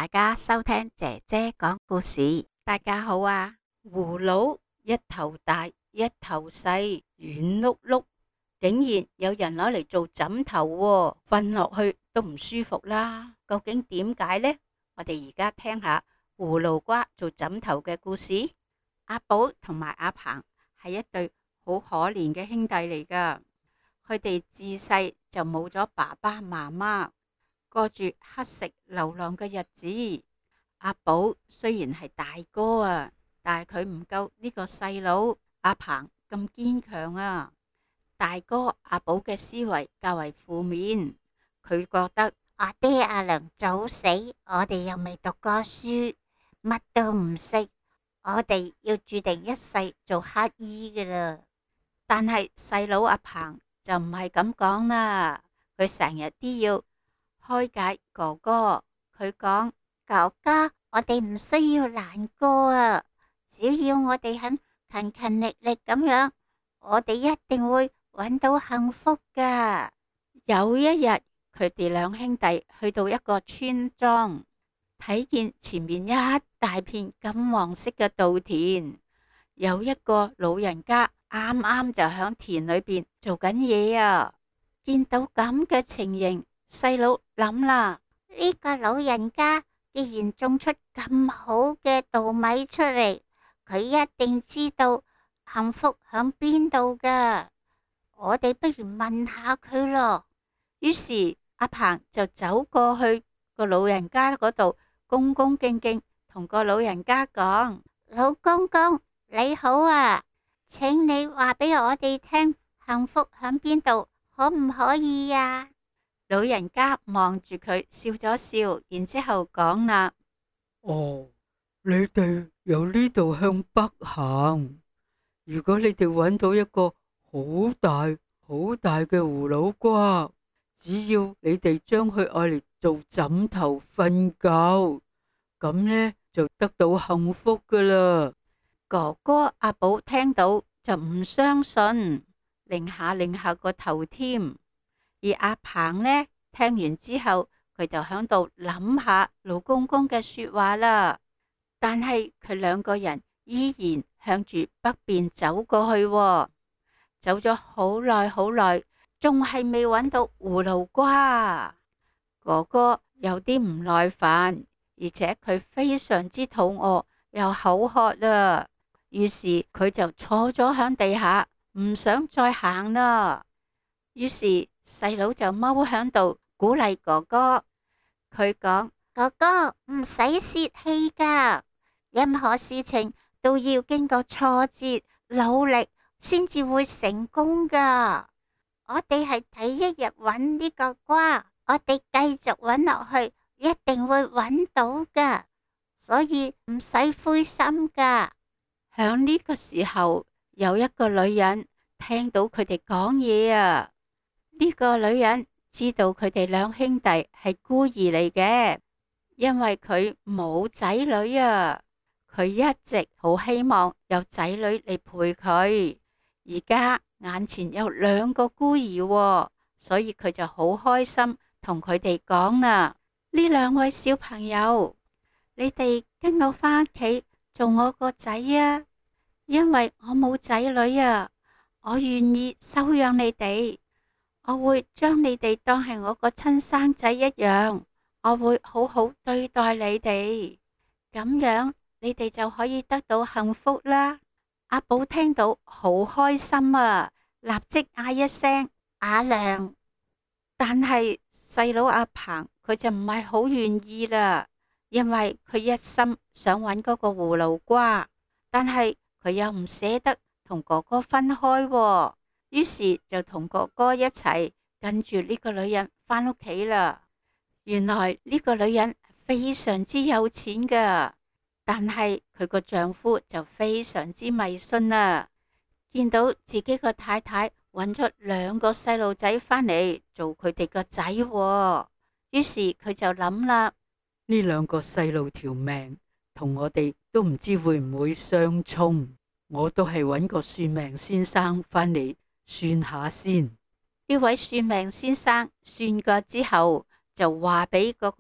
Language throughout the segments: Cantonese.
家收聽姐姐講故事。大家好啊！葫蘆一頭大一頭細，圓碌碌，竟然有人攞嚟做枕頭喎，瞓落去都唔舒服啦。究竟點解呢？我哋而家聽下葫蘆瓜做枕頭嘅故事。阿寶同埋阿鵬係一對好可憐嘅兄弟嚟㗎，佢哋自細就冇咗爸爸媽媽，過住乞食流浪嘅日子。阿寶雖然係大哥啊，但係佢唔夠呢個細佬阿鵬咁堅強啊。大哥阿寶嘅思維較為負面，佢覺得阿爹阿娘早死，我哋又未讀過書，乜都唔識，我哋要注定一世做乞兒㗎啦。 但係細佬阿鵬就唔係咁講啦，佢成日都要開解哥哥。佢講： 哥哥，我哋唔需要難過啊，只要我哋肯勤勤力力咁樣，我哋一定會搵到幸福噶。 有一日，佢哋兩兄弟去到一個村莊，睇見前面一大片金黃色嘅稻田，有一個老人家啱啱就響田裏邊做緊嘢啊。見到咁嘅情形，細佬諗啦， 呢個老人家既然種出咁好嘅稻米出嚟，佢一定知道幸福響邊度噶。我哋不如問下佢咯。 於是阿鵬就走過去個老人家嗰度，恭恭敬敬同個老人家講： 老公公你好啊，請你話俾我哋聽幸福響邊度，可唔可以呀？ 老人家望住佢笑咗笑，然之後講啦： 哦，你哋由呢度向北行，如果你哋揾到一個好大好大嘅葫蘆瓜，只要你哋將佢愛嚟做枕頭瞓覺，咁呢就得到幸福噶啦。 哥哥阿寶聽到就唔相信，擰下個頭添。而阿鵬呢，聽完之後，佢就響度諗下老公公嘅說話啦。但係佢兩個人依然向住北邊走過去喎，走咗好耐好耐，仲係未揾到葫蘆瓜。哥哥有啲唔耐煩，而且佢非常之肚餓又口渴啦。於是佢就坐咗響地下，唔想再行啦。於是細佬就踎響度鼓勵哥哥。佢講： 哥哥唔使泄氣噶，任何事情都要經過挫折努力先至會成功噶。我哋係第一日揾呢個瓜，我哋繼續揾落去，一定會揾到噶，所以唔使灰心噶。 響呢個時候，有一個女人聽到佢哋講嘢啊。呢個女人知道佢哋兩兄弟係孤兒嚟嘅，因為佢冇仔女啊。佢一直好希望有仔女嚟陪佢，而家眼前有兩個孤兒喎，所以佢就好開心同佢哋講啦：呢兩位小朋友，你哋跟我返屋企做我個仔啊，因為我冇仔女啊，我願意收養你哋。我會將你哋當係我個親生仔一樣，我會好好對待你哋，咁樣你哋就可以得到幸福啦。阿寶聽到好開心啊，立即嗌一聲阿娘。 但係細佬阿鵬佢就唔係好願意啦，因為佢一心想搵嗰個葫蘆瓜，但係佢又唔捨得同哥哥分開喎。於是就同哥哥一齊跟住呢個女人返屋企啦。原來呢個女人非常之有錢噶，但係佢個丈夫就非常之迷信啦。見到自己個太太揾咗兩個細路仔返嚟做佢哋個仔喎，於是佢就諗啦： 呢兩個細路條命同我哋都唔知會唔會相沖，我都係揾個算命先生返嚟算下先。 呢位算命先生算過之後，就話俾嗰個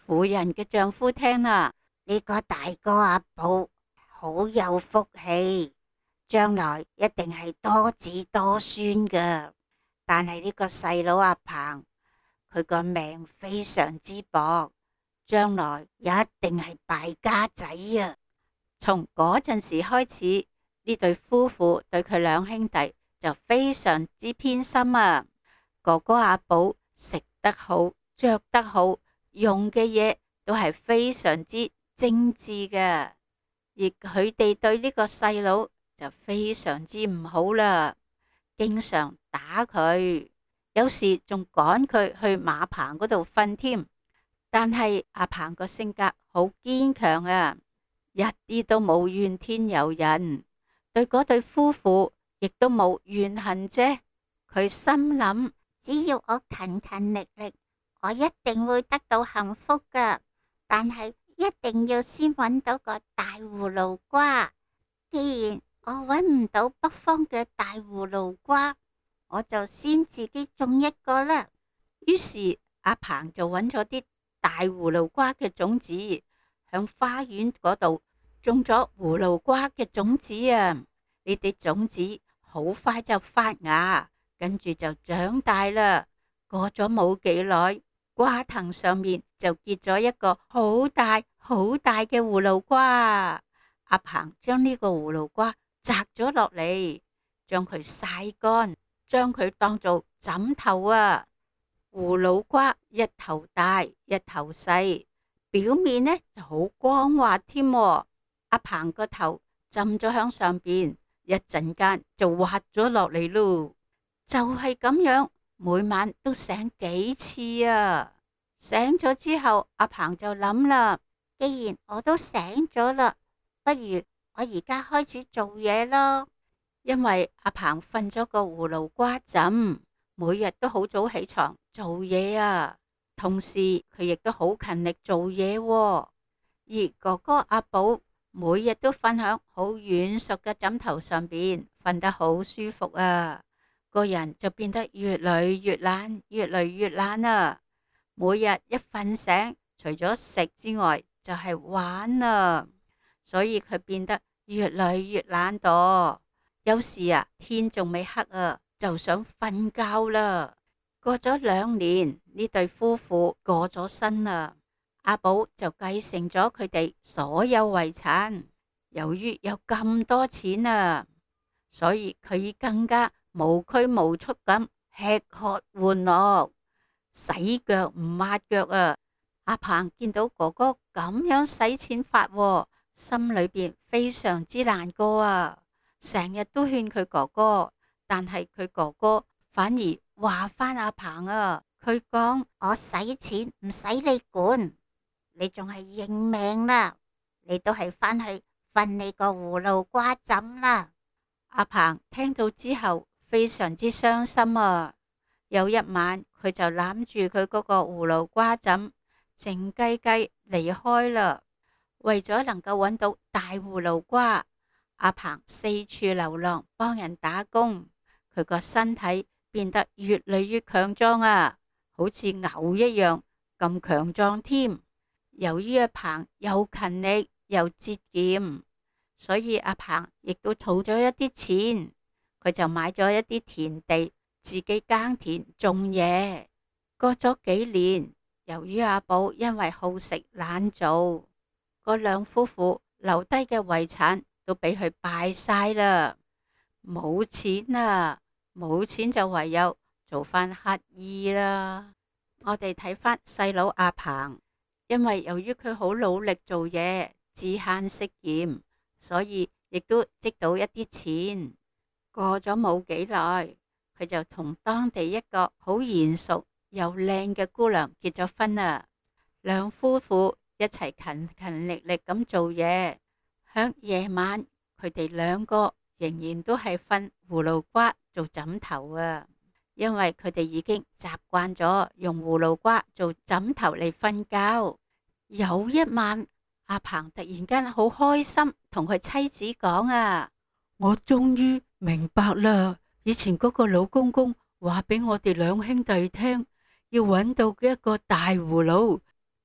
婦人嘅丈夫聽啦， 呢個大哥阿寶好有福氣，將來一定係多子多孫噶。但係呢個細佬阿鵬，佢個命非常之薄，將來一定係敗家仔啊！ 從嗰陣時開始，呢對夫婦對佢兩兄弟就非常之偏心啊！哥哥阿寶食得好，着得好，用嘅嘢都係非常之精緻嘅，而佢哋對呢個細佬就非常之唔好啦，經常打佢，有時仲趕佢去馬棚嗰度瞓添。但係阿鵬個性格好堅強啊，一啲都冇怨天尤人，對嗰對夫婦亦都冇怨恨啫。佢心諗， 只要我勤勤力力，我一定會得到幸福噶。但係一定要先揾到個大葫蘆瓜。既然我揾唔到北方嘅大葫蘆瓜，我就先自己種一個啦。 於是阿鵬就揾咗啲大葫蘆瓜嘅種子，響花園嗰度種咗葫蘆瓜嘅種子啊！呢啲種子好快就發芽，跟住就長大啦。過咗冇幾耐，瓜藤上面就結咗一個好大好大嘅葫蘆瓜。阿鵬將呢個葫蘆瓜摘咗落嚟，將佢曬乾，將佢當做枕頭啊！葫蘆瓜一頭大一頭細，表面呢就好光滑添。阿鵬個頭浸咗響上邊，一陣間就滑咗落嚟咯。就係咁樣，每晚都醒幾次啊！醒咗之後，阿鵬就諗啦， 既然我都醒咗啦，不如我而家開始做嘢咯。 因為阿鵬瞓咗個葫蘆瓜枕，每日都好早起床做嘢啊，同時佢亦都好勤力做嘢喎。而哥哥阿寶每日都瞓響好軟熟嘅枕頭上邊，瞓得好舒服啊，個人就變得越嚟越懶，越嚟越懶啊。每日一瞓醒，除咗食之外，就係玩啊，所以佢變得越嚟越懶惰。有時啊，天仲未黑啊，就想瞓覺啦。過咗2年，呢對夫婦過咗身啦，阿寶就繼承咗佢哋所有遺產。由於有咁多錢啊，所以佢已更加無拘無束咁吃喝玩樂，洗腳唔抹腳啊！阿鵬見到哥哥咁樣使錢法喎，心裏邊非常之難過啊！成日都勸佢哥哥，但係佢哥哥反而話返阿鵬啊，佢講， 我使錢唔使你管，你仲係認命啦，你都係返去瞓你個葫蘆瓜枕啦。 阿鵬聽到之後非常之傷心啊！有一晚佢就攬住佢嗰個葫蘆瓜枕，靜雞雞離開啦。為咗能夠揾到大葫蘆瓜，阿鵬四處流浪，幫人打工，佢個身體變得越嚟越強壯啊，好似牛一樣咁強壯添。由於阿鵬又勤力又節儉，所以阿鵬亦都儲咗一啲錢，佢就買咗一啲田地，自己耕田種嘢。過咗幾年，由於阿寶因為好食懶做，嗰兩夫婦留低嘅遺產都俾佢敗晒啦，冇錢啦，冇錢就唯有做返乞兒啦。我哋睇返細佬阿鵬，因為由於佢好努力做嘢，知慳識儉，所以亦都積到一啲錢。過咗冇幾耐，佢就同當地一個好賢淑又靚嘅姑娘結咗婚啦。兩夫婦一齊勤勤力力咁做嘢。響夜晚，佢哋兩個仍然都係瞓葫蘆瓜做枕頭啊，因為佢哋已經習慣咗用葫蘆瓜做枕頭嚟瞓覺。有一晚，阿鵬突然間好開心，同佢妻子講啊， 我終於明白啦，以前嗰個老公公話俾我哋兩兄弟聽，要揾到嘅一個大葫蘆，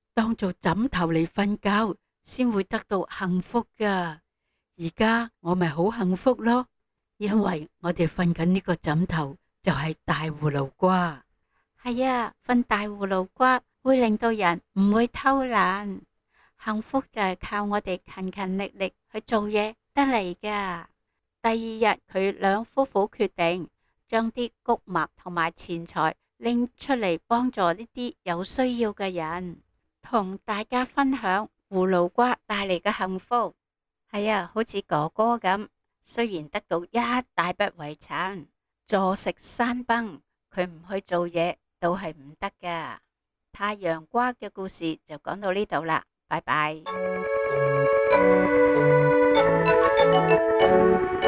當做枕頭嚟瞓覺，先會得到幸福噶。而家我咪好幸福咯，因為我哋瞓緊呢個枕頭就係大葫蘆瓜。 係啊，瞓大葫蘆瓜會令到人唔會偷懶。幸福就係靠我哋勤勤力力去做嘢得嚟噶。第二日，佢兩夫婦決定將啲穀物同埋錢財拎出嚟幫助呢啲有需要嘅人，同大家分享葫蘆瓜帶嚟嘅幸福。係啊，好似哥哥咁，雖然得到一大筆遺產，坐食山崩，佢唔去做嘢都係唔得噶。太陽瓜嘅故事就講到呢度啦，拜拜。